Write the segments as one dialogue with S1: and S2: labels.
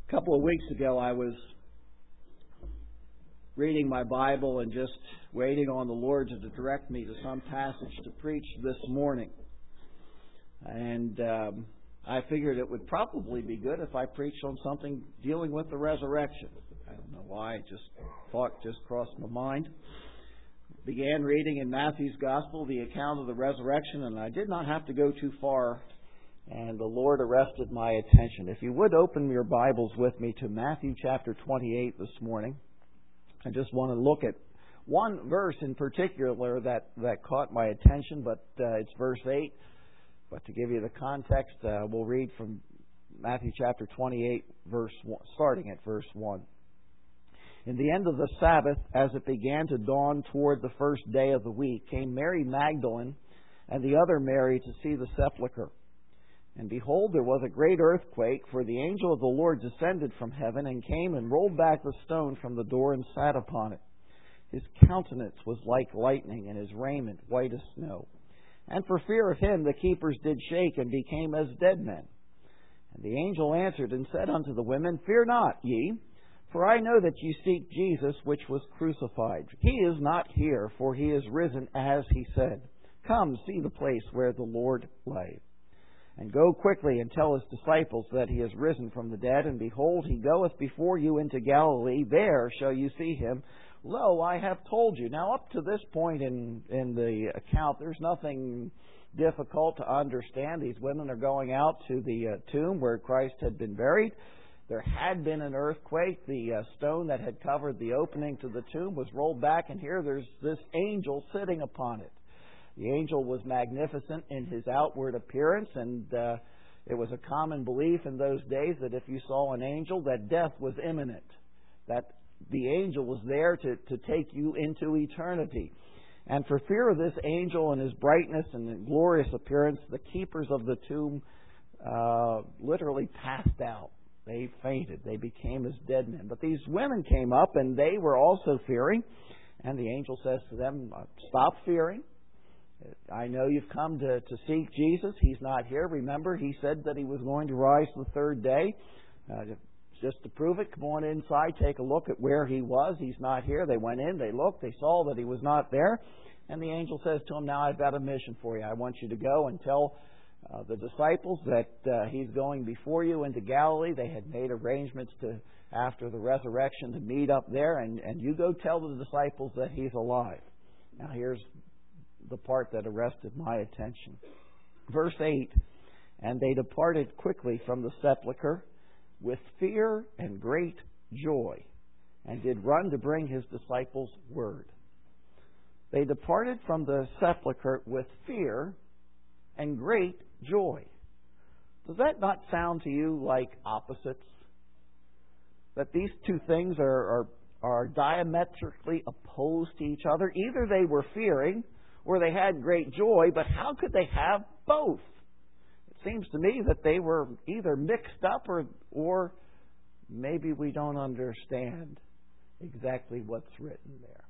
S1: A couple of weeks ago, I was reading my Bible and just waiting on the Lord to direct me to some passage to preach this morning. And I figured it would probably be good if I preached on something dealing with the resurrection. I don't know why, thought just crossed my mind. Began reading in Matthew's Gospel the account of the resurrection, and I did not have to go too far, and the Lord arrested my attention. If you would open your Bibles with me to Matthew chapter 28 this morning. I just want to look at one verse in particular that caught my attention, but it's verse 8. But to give you the context, we'll read from Matthew chapter 28, starting at verse 1. In the end of the Sabbath, as it began to dawn toward the first day of the week, came Mary Magdalene and the other Mary to see the sepulchre. And behold, there was a great earthquake, for the angel of the Lord descended from heaven and came and rolled back the stone from the door and sat upon it. His countenance was like lightning, and his raiment white as snow. And for fear of him the keepers did shake and became as dead men. And the angel answered and said unto the women, Fear not ye, for I know that ye seek Jesus, which was crucified. He is not here, for he is risen, as he said. Come, see the place where the Lord lay. And go quickly and tell his disciples that he is risen from the dead. And behold, he goeth before you into Galilee. There shall you see him. Lo, I have told you. Now, up to this point in the account, there's nothing difficult to understand. These women are going out to the tomb where Christ had been buried. There had been an earthquake. The stone that had covered the opening to the tomb was rolled back, and here there's this angel sitting upon it. The angel was magnificent in his outward appearance, and it was a common belief in those days that if you saw an angel, that death was imminent, that the angel was there to take you into eternity. And for fear of this angel and his brightness and glorious appearance, the keepers of the tomb literally passed out. They fainted. They became as dead men. But these women came up, and they were also fearing. And the angel says to them, Stop fearing. I know you've come to seek Jesus. He's not here. Remember, he said that he was going to rise the third day. Just to prove it, come on inside, take a look at where he was. He's not here. They went in, they looked, they saw that he was not there. And the angel says to him, Now I've got a mission for you. I want you to go and tell the disciples that he's going before you into Galilee. They had made arrangements after the resurrection to meet up there, and you go tell the disciples that he's alive. Now here's the part that arrested my attention. Verse 8, And they departed quickly from the sepulchre with fear and great joy, and did run to bring his disciples word. They departed from the sepulchre with fear and great joy. Does that not sound to you like opposites? That these two things are diametrically opposed to each other? Either they were fearing or they had great joy, but how could they have both? It seems to me that they were either mixed up or maybe we don't understand exactly what's written there.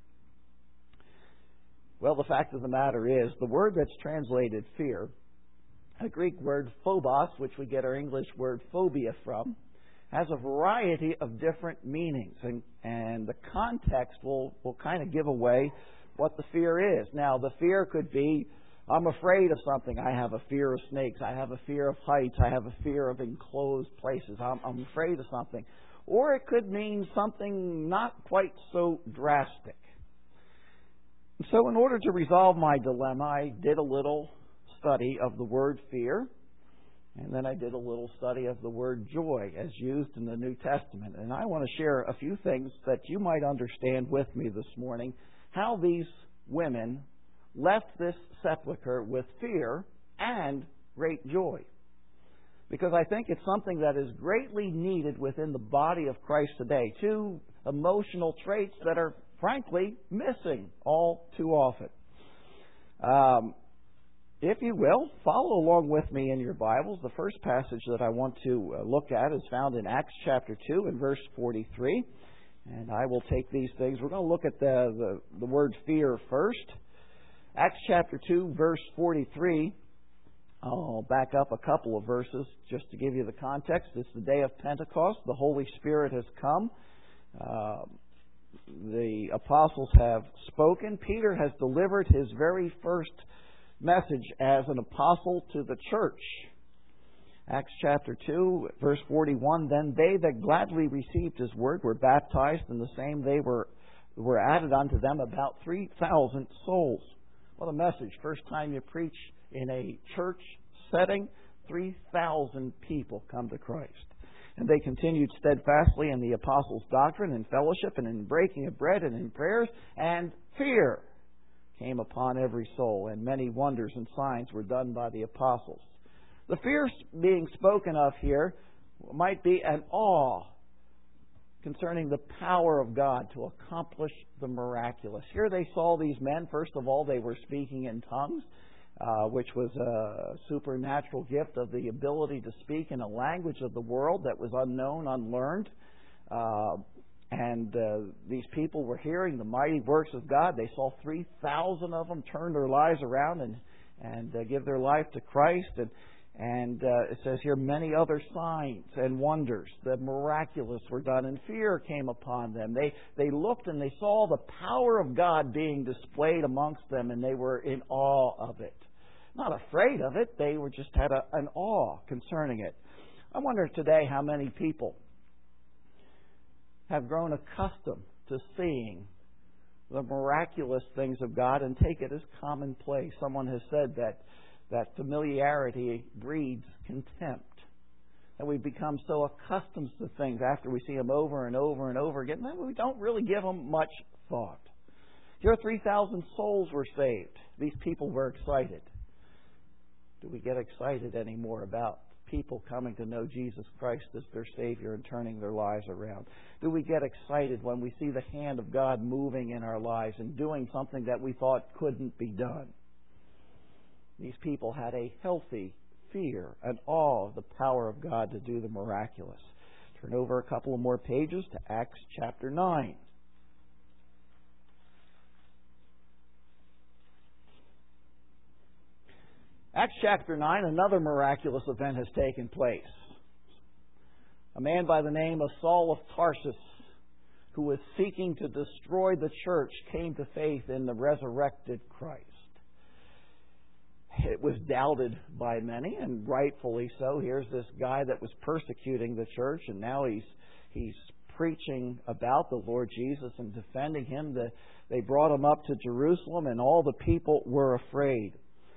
S1: Well, the fact of the matter is, the word that's translated fear, a Greek word phobos, which we get our English word phobia from, has a variety of different meanings. And the context will kind of give away what the fear is. Now, the fear could be, I'm afraid of something. I have a fear of snakes. I have a fear of heights. I have a fear of enclosed places. I'm afraid of something. Or it could mean something not quite so drastic. So in order to resolve my dilemma, I did a little study of the word fear, and then I did a little study of the word joy as used in the New Testament. And I want to share a few things that you might understand with me this morning, how these women left this sepulchre with fear and great joy. Because I think it's something that is greatly needed within the body of Christ today. Two emotional traits that are, frankly, missing all too often. If you will, follow along with me in your Bibles. The first passage that I want to look at is found in Acts chapter 2 and verse 43. And I will take these things. We're going to look at the word fear first. Acts chapter 2, verse 43. I'll back up a couple of verses just to give you the context. It's the day of Pentecost. The Holy Spirit has come. The apostles have spoken. Peter has delivered his very first message as an apostle to the church. Acts chapter 2, verse 41, then they that gladly received his word were baptized, and the same they were added unto them about 3,000 souls. What a message. First time you preach in a church setting, 3,000 people come to Christ. And they continued steadfastly in the apostles' doctrine and fellowship and in breaking of bread and in prayers, and fear came upon every soul, and many wonders and signs were done by the apostles. The fear being spoken of here might be an awe concerning the power of God to accomplish the miraculous. Here they saw these men. First of all, they were speaking in tongues, which was a supernatural gift of the ability to speak in a language of the world that was unknown, unlearned. And these people were hearing the mighty works of God. They saw 3,000 of them turn their lives around and give their life to Christ. And it says here, many other signs and wonders, the miraculous were done, and fear came upon them. They looked and they saw the power of God being displayed amongst them, and they were in awe of it. Not afraid of it, they were just had an awe concerning it. I wonder today how many people have grown accustomed to seeing the miraculous things of God and take it as commonplace. Someone has said that familiarity breeds contempt. That we become so accustomed to things after we see them over and over and over again that we don't really give them much thought. Here 3,000 souls were saved. These people were excited. Do we get excited anymore about people coming to know Jesus Christ as their Savior and turning their lives around? Do we get excited when we see the hand of God moving in our lives and doing something that we thought couldn't be done? These people had a healthy fear, an awe of the power of God to do the miraculous. Turn over a couple of more pages to Acts chapter 9. Acts chapter 9, another miraculous event has taken place. A man by the name of Saul of Tarsus, who was seeking to destroy the church, came to faith in the resurrected Christ. It was doubted by many, and rightfully so. Here's this guy that was persecuting the church, and now he's preaching about the Lord Jesus and defending Him. They brought Him up to Jerusalem, and all the people were afraid.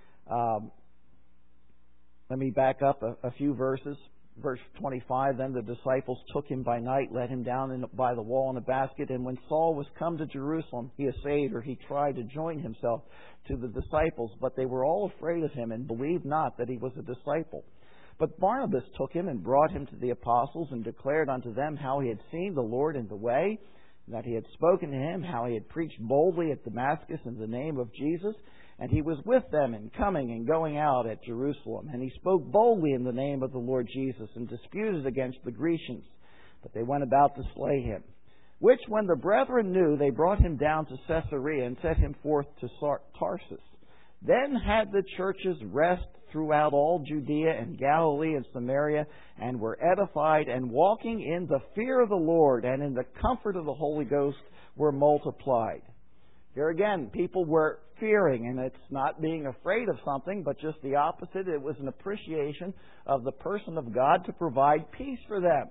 S1: Let me back up a few verses. Verse 25, then the disciples took Him by night, let Him down by the wall in a basket, and when Saul was come to Jerusalem, he essayed, or he tried to join himself to the disciples, but they were all afraid of him and believed not that he was a disciple. But Barnabas took him and brought him to the apostles and declared unto them how he had seen the Lord in the way, that he had spoken to him, how he had preached boldly at Damascus in the name of Jesus. And he was with them in coming and going out at Jerusalem. And he spoke boldly in the name of the Lord Jesus and disputed against the Grecians. But they went about to slay him. Which when the brethren knew, they brought him down to Caesarea and set him forth to Tarsus. Then had the churches rest throughout all Judea and Galilee and Samaria, and were edified, and walking in the fear of the Lord and in the comfort of the Holy Ghost were multiplied. Here again, people were fearing, and it's not being afraid of something, but just the opposite. It was an appreciation of the person of God to provide peace for them.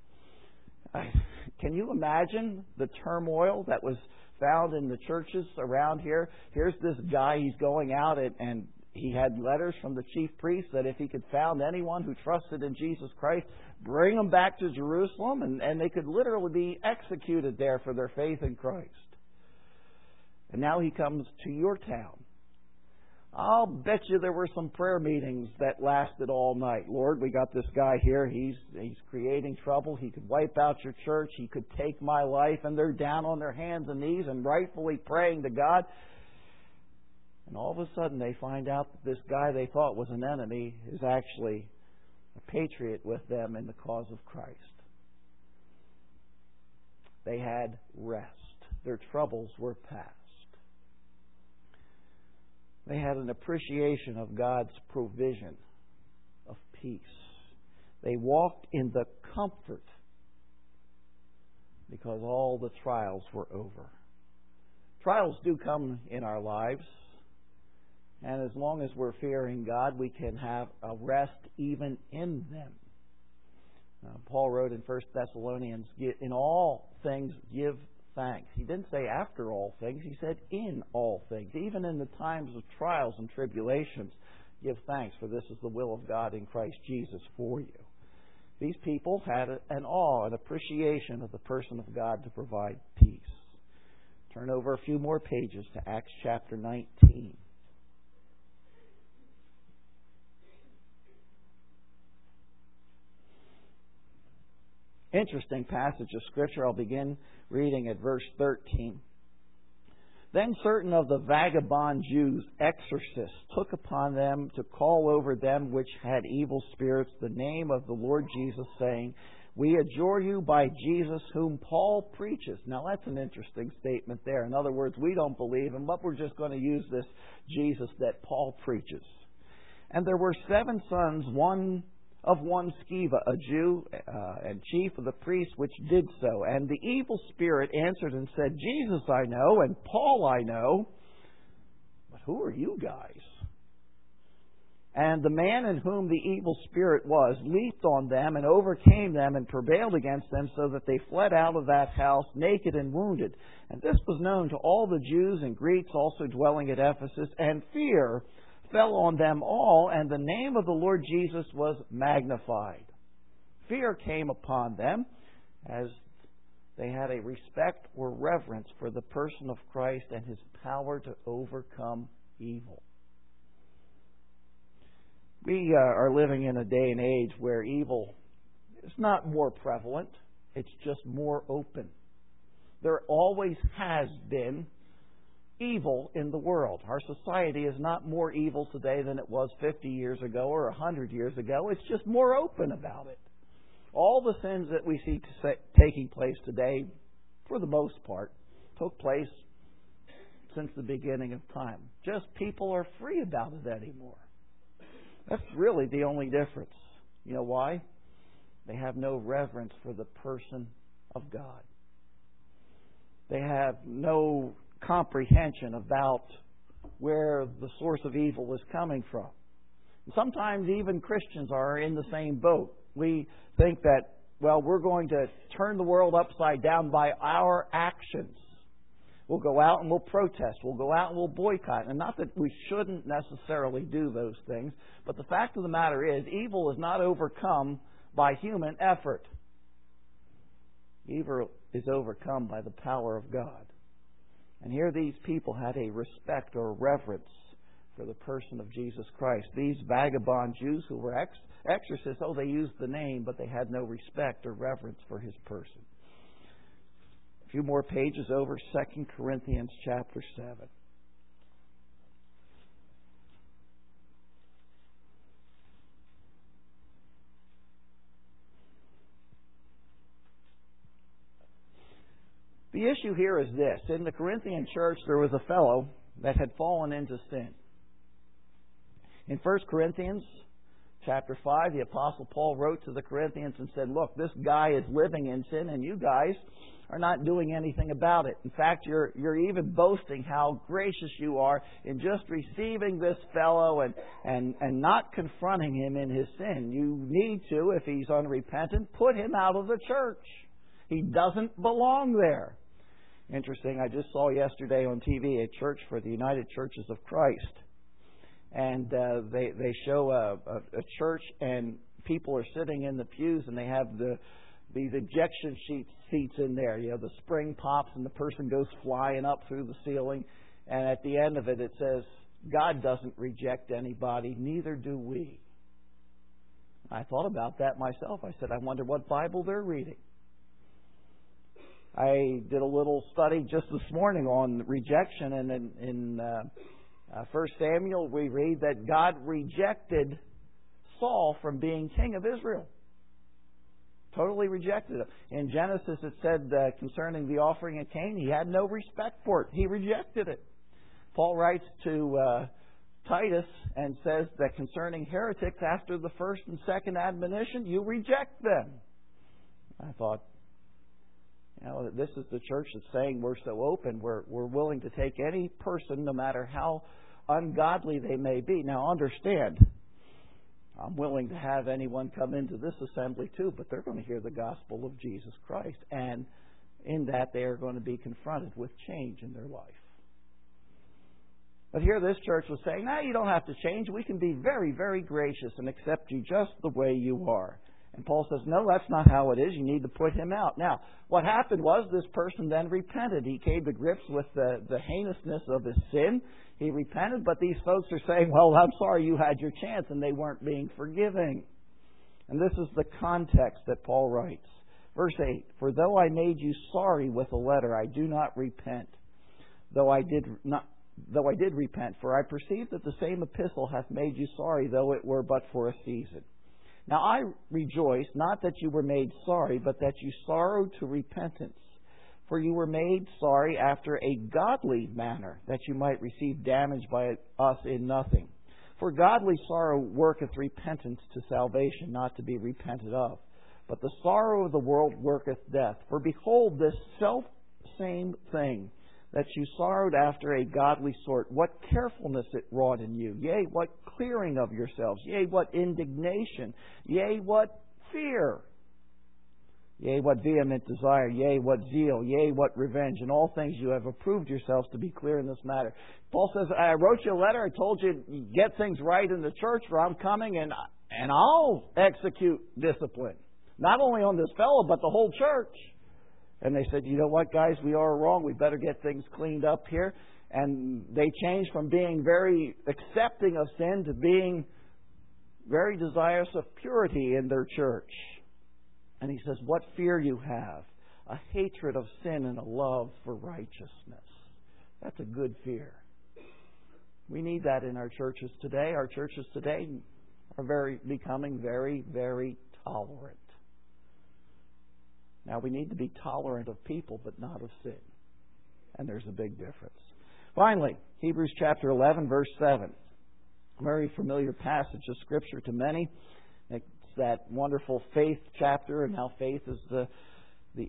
S1: Can you imagine the turmoil that was found in the churches around here? Here's this guy, he's going out, and he had letters from the chief priest that if he could found anyone who trusted in Jesus Christ, bring them back to Jerusalem, and they could literally be executed there for their faith in Christ. And now he comes to your town. I'll bet you there were some prayer meetings that lasted all night. Lord, we got this guy here. He's creating trouble. He could wipe out your church. He could take my life. And they're down on their hands and knees and rightfully praying to God. And all of a sudden they find out that this guy they thought was an enemy is actually a patriot with them in the cause of Christ. They had rest. Their troubles were past. They had an appreciation of God's provision of peace. They walked in the comfort because all the trials were over. Trials do come in our lives, and as long as we're fearing God, we can have a rest even in them. Paul wrote in 1 Thessalonians, in all things give thanks. He didn't say after all things, he said in all things. Even in the times of trials and tribulations, give thanks, for this is the will of God in Christ Jesus for you. These people had an awe, an appreciation of the person of God to provide peace. Turn over a few more pages to Acts chapter 19. Interesting passage of Scripture. I'll begin reading at verse 13. Then certain of the vagabond Jews, exorcists, took upon them to call over them which had evil spirits the name of the Lord Jesus, saying, We adjure you by Jesus whom Paul preaches. Now that's an interesting statement there. In other words, we don't believe him, but we're just going to use this Jesus that Paul preaches. And there were 7 sons, one Sceva, a Jew, and chief of the priests, which did so. And the evil spirit answered and said, Jesus I know, and Paul I know, but who are you guys? And the man in whom the evil spirit was leaped on them and overcame them and prevailed against them, so that they fled out of that house naked and wounded. And this was known to all the Jews and Greeks also dwelling at Ephesus, and fear fell on them all, and the name of the Lord Jesus was magnified. Fear came upon them as they had a respect or reverence for the person of Christ and His power to overcome evil. We are living in a day and age where evil is not more prevalent, it's just more open. There always has been evil in the world. Our society is not more evil today than it was 50 years ago or 100 years ago. It's just more open about it. All the sins that we see taking place today, for the most part, took place since the beginning of time. Just people are free about it anymore. That's really the only difference. You know why? They have no reverence for the person of God. They have no comprehension about where the source of evil is coming from. Sometimes even Christians are in the same boat. We think that, well, we're going to turn the world upside down by our actions. We'll go out and we'll protest. We'll go out and we'll boycott. And not that we shouldn't necessarily do those things, but the fact of the matter is, evil is not overcome by human effort. Evil is overcome by the power of God. And here these people had a respect or reverence for the person of Jesus Christ. These vagabond Jews who were exorcists, they used the name, but they had no respect or reverence for His person. A few more pages over, 2 Corinthians chapter 7. The issue here is this. In the Corinthian church, there was a fellow that had fallen into sin. In 1 Corinthians chapter 5, the Apostle Paul wrote to the Corinthians and said, look, this guy is living in sin, and you guys are not doing anything about it. In fact, you're even boasting how gracious you are in just receiving this fellow and not confronting him in his sin. You need to, if he's unrepentant, put him out of the church. He doesn't belong there. Interesting, I just saw yesterday on TV a church for the United Churches of Christ. And they show a church, and people are sitting in the pews, and they have these ejection seats in there. You know, the spring pops and the person goes flying up through the ceiling. And at the end of it, it says, God doesn't reject anybody, neither do we. I thought about that myself. I said, I wonder what Bible they're reading. I did a little study just this morning on rejection, and in 1 Samuel we read that God rejected Saul from being king of Israel. Totally rejected him. In Genesis it said concerning the offering of Cain, he had no respect for it. He rejected it. Paul writes to Titus and says that concerning heretics, after the first and second admonition, you reject them. I thought, this is the church that's saying we're so open, we're willing to take any person, no matter how ungodly they may be. Now understand, I'm willing to have anyone come into this assembly too, but they're going to hear the gospel of Jesus Christ, and in that they are going to be confronted with change in their life. But here this church was saying, no, you don't have to change. We can be very, very gracious and accept you just the way you are. And Paul says, no, that's not how it is. You need to put him out. Now, what happened was this person then repented. He came to grips with the heinousness of his sin. He repented, but these folks are saying, well, I'm sorry, you had your chance, and they weren't being forgiving. And this is the context that Paul writes. Verse 8, for though I made you sorry with a letter, I do not repent. Though I did repent, for I perceive that the same epistle hath made you sorry, though it were but for a season. Now I rejoice, not that you were made sorry, but that you sorrowed to repentance. For you were made sorry after a godly manner, that you might receive damage by us in nothing. For godly sorrow worketh repentance to salvation, not to be repented of. But the sorrow of the world worketh death. For behold, this self-same thing, that you sorrowed after a godly sort, what carefulness it wrought in you, yea, what clearing of yourselves, yea, what indignation, yea, what fear, yea, what vehement desire, yea, what zeal, yea, what revenge. In all things you have approved yourselves to be clear in this matter. Paul says, I wrote you a letter, I told you get things right in the church, for I'm coming and I'll execute discipline. Not only on this fellow, but the whole church. And they said, you know what, guys, we are wrong. We better get things cleaned up here. And they changed from being very accepting of sin to being very desirous of purity in their church. And he says, what fear you have, a hatred of sin and a love for righteousness. That's a good fear. We need that in our churches today. Our churches today are becoming very, very tolerant. Now, we need to be tolerant of people, but not of sin. And there's a big difference. Finally, Hebrews chapter 11, verse 7. A very familiar passage of Scripture to many. It's that wonderful faith chapter, and how faith is it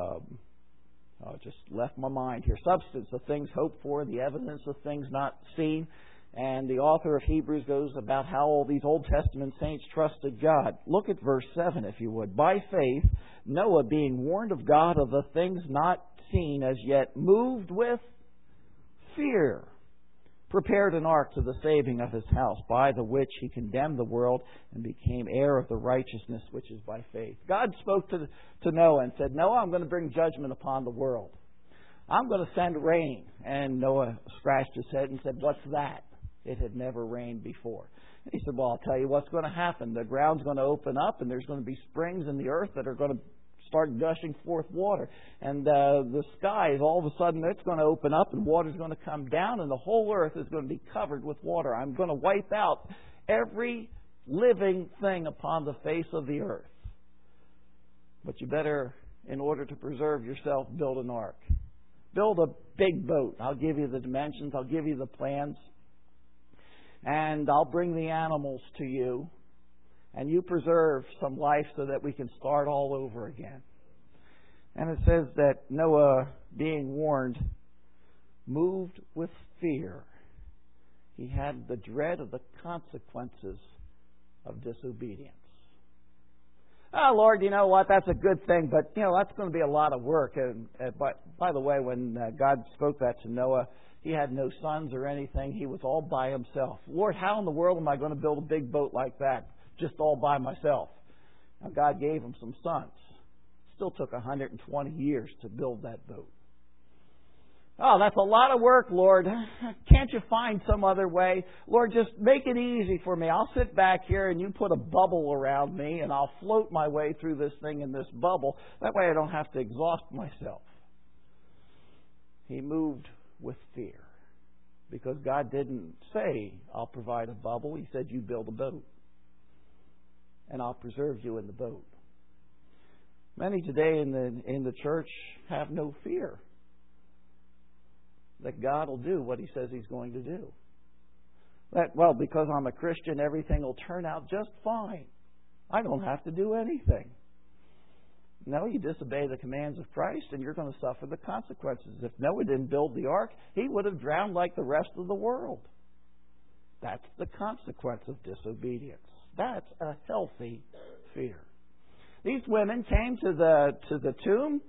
S1: just left my mind here. Substance of things hoped for, the evidence of things not seen. And the author of Hebrews goes about how all these Old Testament saints trusted God. Look at verse 7, if you would. By faith, Noah, being warned of God of the things not seen as yet, moved with fear, prepared an ark to the saving of his house, by the which he condemned the world and became heir of the righteousness which is by faith. God spoke to Noah and said, Noah, I'm going to bring judgment upon the world. I'm going to send rain. And Noah scratched his head and said, what's that? It had never rained before. And he said, well, I'll tell you what's going to happen. The ground's going to open up, and there's going to be springs in the earth that are going to start gushing forth water. And the skies, all of a sudden, it's going to open up, and water's going to come down, and the whole earth is going to be covered with water. I'm going to wipe out every living thing upon the face of the earth. But you better, in order to preserve yourself, build an ark. Build a big boat. I'll give you the dimensions. I'll give you the plans. And I'll bring the animals to you. And you preserve some life so that we can start all over again. And it says that Noah, being warned, moved with fear. He had the dread of the consequences of disobedience. Oh, Lord, you know what? That's a good thing, but, that's going to be a lot of work. And by the way, when God spoke that to Noah, he had no sons or anything. He was all by himself. Lord, how in the world am I going to build a big boat like that just all by myself? Now, God gave him some sons. Still took 120 years to build that boat. Oh, that's a lot of work, Lord. Can't you find some other way? Lord, just make it easy for me. I'll sit back here and you put a bubble around me and I'll float my way through this thing in this bubble. That way I don't have to exhaust myself. He moved with fear because God didn't say, I'll provide a bubble. He said, you build a boat and I'll preserve you in the boat. Many today in the church have no fear that God will do what He says He's going to do. That, well, because I'm a Christian, everything will turn out just fine. I don't have to do anything. No, you disobey the commands of Christ and you're going to suffer the consequences. If Noah didn't build the ark, he would have drowned like the rest of the world. That's the consequence of disobedience. That's a healthy fear. These women came to the tomb.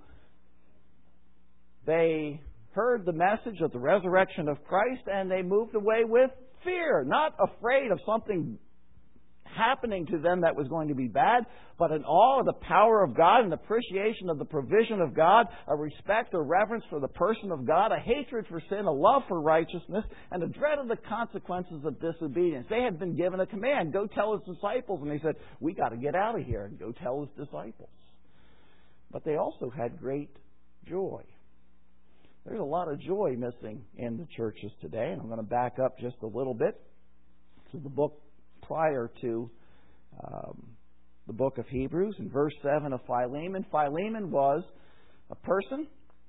S1: They heard the message of the resurrection of Christ and they moved away with fear, not afraid of something happening to them that was going to be bad, but in awe of the power of God, an appreciation of the provision of God, a respect or reverence for the person of God, a hatred for sin, a love for righteousness, and a dread of the consequences of disobedience. They had been given a command, go tell his disciples, and they said, we got to get out of here and go tell his disciples. But they also had great joy. There's a lot of joy missing in the churches today, and I'm going to back up just a little bit to the book prior to the book of Hebrews, in verse 7 of Philemon. Philemon was a person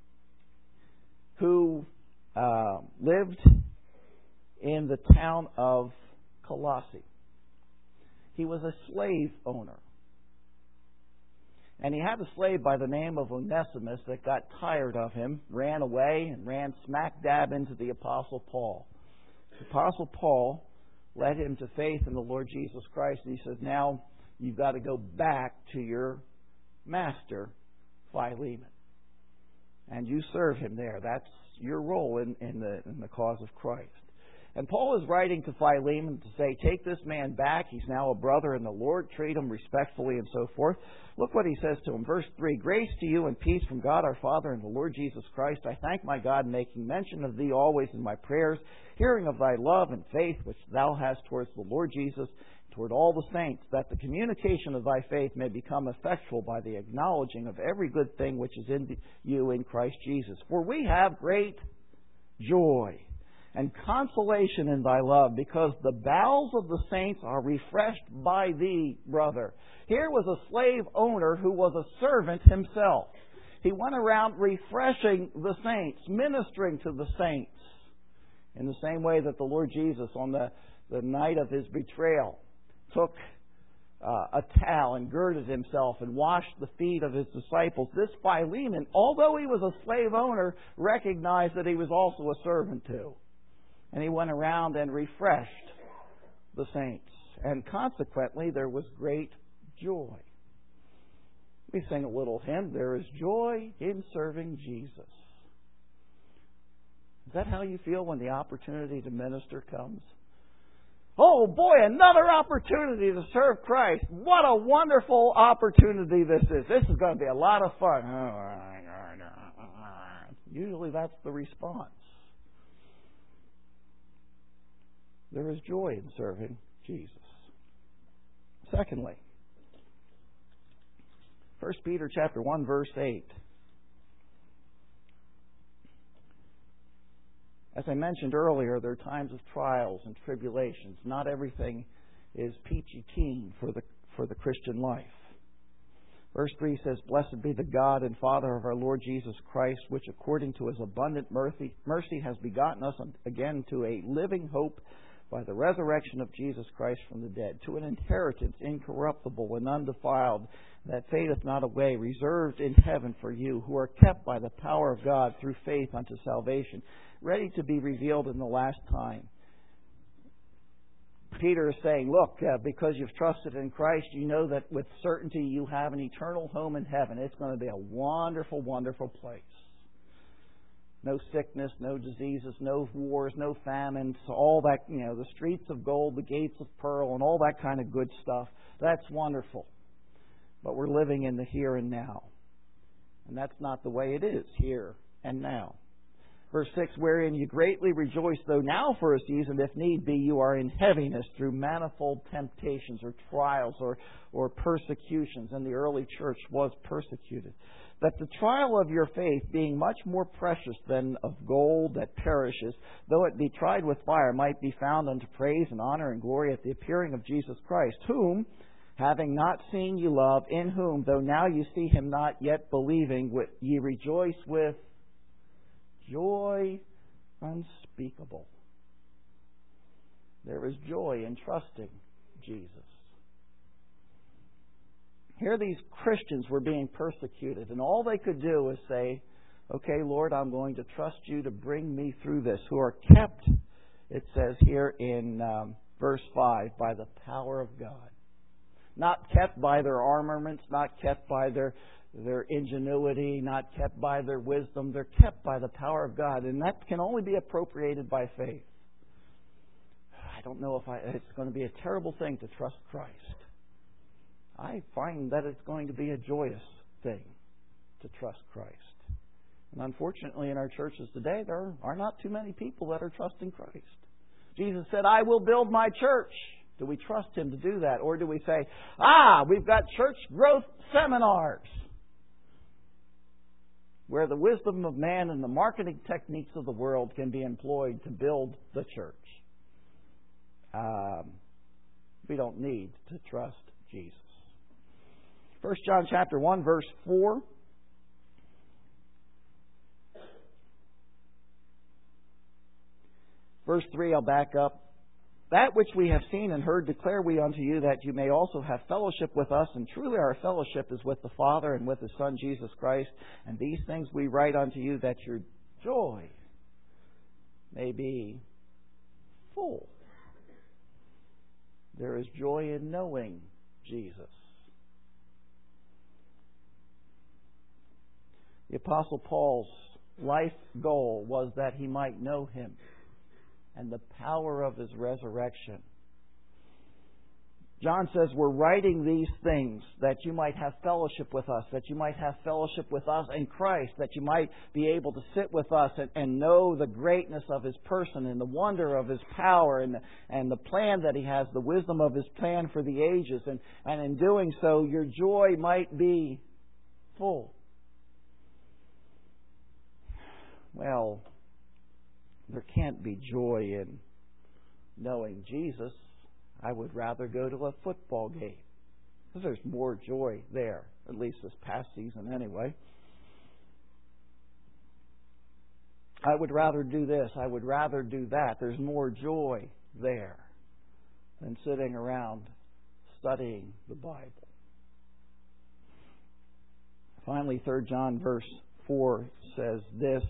S1: who lived in the town of Colossae. He was a slave owner. And he had a slave by the name of Onesimus that got tired of him, ran away, and ran smack dab into the Apostle Paul. The Apostle Paul led him to faith in the Lord Jesus Christ. And he says, now you've got to go back to your master, Philemon. And you serve him there. That's your role in the cause of Christ. And Paul is writing to Philemon to say, take this man back. He's now a brother in the Lord. Treat him respectfully and so forth. Look what he says to him. Verse 3, grace to you and peace from God our Father and the Lord Jesus Christ. I thank my God, making mention of thee always in my prayers, hearing of thy love and faith which thou hast towards the Lord Jesus, toward all the saints, that the communication of thy faith may become effectual by the acknowledging of every good thing which is in you in Christ Jesus. For we have great joy and consolation in thy love, because the bowels of the saints are refreshed by thee, brother. Here was a slave owner who was a servant himself. He went around refreshing the saints, ministering to the saints, in the same way that the Lord Jesus, on the night of his betrayal, took a towel and girded himself and washed the feet of his disciples. This Philemon, although he was a slave owner, recognized that he was also a servant too. And he went around and refreshed the saints. And consequently, there was great joy. We sing a little hymn, there is joy in serving Jesus. Is that how you feel when the opportunity to minister comes? Oh boy, another opportunity to serve Christ. What a wonderful opportunity this is. This is going to be a lot of fun. Usually that's the response. There is joy in serving Jesus. Secondly, 1 Peter chapter 1, verse 8. As I mentioned earlier, there are times of trials and tribulations. Not everything is peachy keen for the Christian life. Verse 3 says, blessed be the God and Father of our Lord Jesus Christ, which according to his abundant mercy has begotten us again to a living hope by the resurrection of Jesus Christ from the dead, to an inheritance incorruptible and undefiled, that fadeth not away, reserved in heaven for you, who are kept by the power of God through faith unto salvation, ready to be revealed in the last time. Peter is saying, look, because you've trusted in Christ, you know that with certainty you have an eternal home in heaven. It's going to be a wonderful, wonderful place. No sickness, no diseases, no wars, no famines, all that, the streets of gold, the gates of pearl, and all that kind of good stuff. That's wonderful. But we're living in the here and now. And that's not the way it is, here and now. Verse 6, wherein you greatly rejoice, though now for a season, if need be, you are in heaviness through manifold temptations or trials or persecutions. And the early church was persecuted. That the trial of your faith, being much more precious than of gold that perishes, though it be tried with fire, might be found unto praise and honor and glory at the appearing of Jesus Christ, whom, having not seen you love, in whom, though now you see him not, yet believing, ye rejoice with joy unspeakable. There is joy in trusting Jesus. Here these Christians were being persecuted, and all they could do is say, okay, Lord, I'm going to trust you to bring me through this. Who are kept, it says here in verse 5, by the power of God. Not kept by their armaments, not kept by their ingenuity, not kept by their wisdom. They're kept by the power of God, and that can only be appropriated by faith. I don't know if it's going to be a terrible thing to trust Christ. I find that it's going to be a joyous thing to trust Christ. And unfortunately, in our churches today, there are not too many people that are trusting Christ. Jesus said, I will build my church. Do we trust Him to do that? Or do we say, we've got church growth seminars where the wisdom of man and the marketing techniques of the world can be employed to build the church? We don't need to trust Jesus. 1 John chapter 1, verse 4. Verse 3, I'll back up. That which we have seen and heard declare we unto you, that you may also have fellowship with us. And truly our fellowship is with the Father and with His Son Jesus Christ. And these things we write unto you, that your joy may be full. There is joy in knowing Jesus. The Apostle Paul's life goal was that he might know Him and the power of His resurrection. John says, we're writing these things that you might have fellowship with us, that you might have fellowship with us in Christ, that you might be able to sit with us and know the greatness of His person and the wonder of His power and the plan that He has, the wisdom of His plan for the ages. And in doing so, your joy might be full. Well, there can't be joy in knowing Jesus. I would rather go to a football game, because there's more joy there, at least this past season anyway. I would rather do this. I would rather do that. There's more joy there than sitting around studying the Bible. Finally, 3 John verse 4 says this,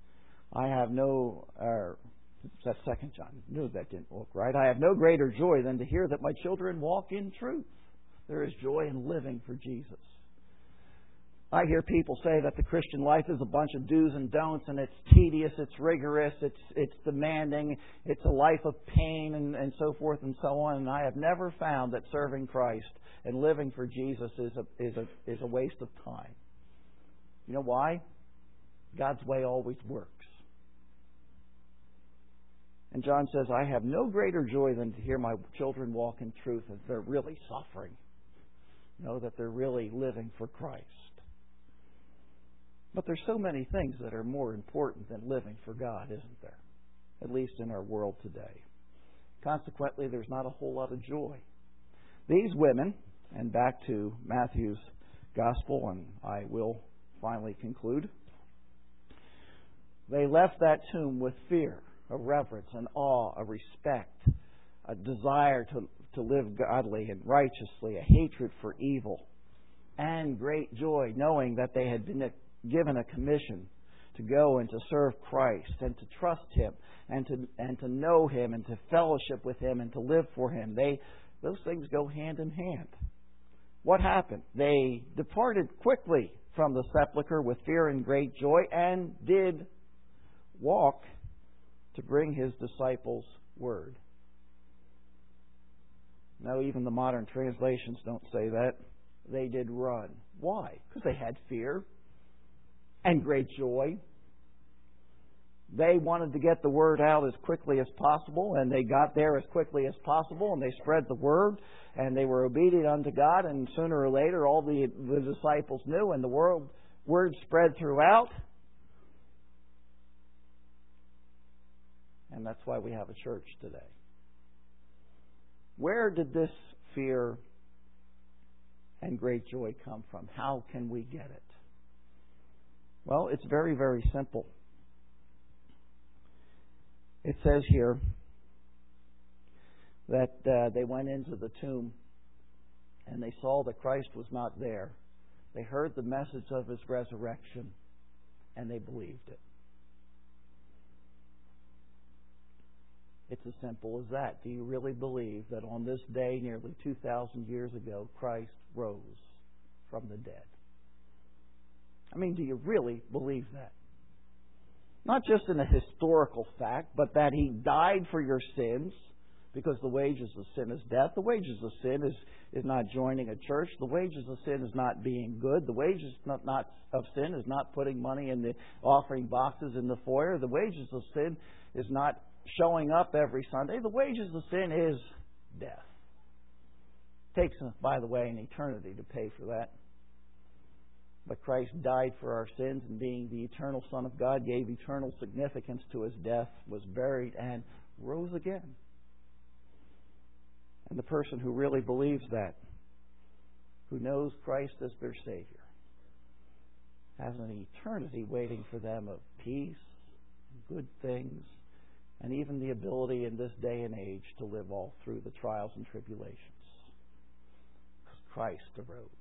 S1: that's 2 John. No, that didn't look right. I have no greater joy than to hear that my children walk in truth. There is joy in living for Jesus. I hear people say that the Christian life is a bunch of do's and don'ts, and it's tedious, it's rigorous, it's demanding, it's a life of pain, and so forth and so on. And I have never found that serving Christ and living for Jesus is a waste of time. You know why? God's way always works. And John says, I have no greater joy than to hear my children walk in truth, as they're really suffering. Know that they're really living for Christ. But there's so many things that are more important than living for God, isn't there? At least in our world today. Consequently, there's not a whole lot of joy. These women, and back to Matthew's Gospel, and I will finally conclude, they left that tomb with fear, a reverence, an awe, a respect, a desire to live godly and righteously, a hatred for evil, and great joy, knowing that they had been given a commission to go and to serve Christ and to trust Him and to know Him and to fellowship with Him and to live for Him. Those things go hand in hand. What happened? They departed quickly from the sepulchre with fear and great joy, and did walk to bring His disciples word. No, even the modern translations don't say that. They did run. Why? Because they had fear and great joy. They wanted to get the word out as quickly as possible, and they got there as quickly as possible, and they spread the word, and they were obedient unto God, and sooner or later all the disciples knew, and the word spread throughout. And that's why we have a church today. Where did this fear and great joy come from? How can we get it? Well, it's very, very simple. It says here, that they went into the tomb and they saw that Christ was not there. They heard the message of His resurrection and they believed it. It's as simple as that. Do you really believe that on this day, nearly 2,000 years ago, Christ rose from the dead? I mean, do you really believe that? Not just in a historical fact, but that He died for your sins, because the wages of sin is death. The wages of sin is not joining a church. The wages of sin is not being good. The wages of sin is not putting money in the offering boxes in the foyer. The wages of sin is not showing up every Sunday. The wages of sin is death. It takes, by the way, an eternity to pay for that. But Christ died for our sins, and being the eternal Son of God, gave eternal significance to His death, was buried, and rose again. And the person who really believes that, who knows Christ as their Savior, has an eternity waiting for them of peace, good things, and even the ability in this day and age to live all through the trials and tribulations. Because Christ arose.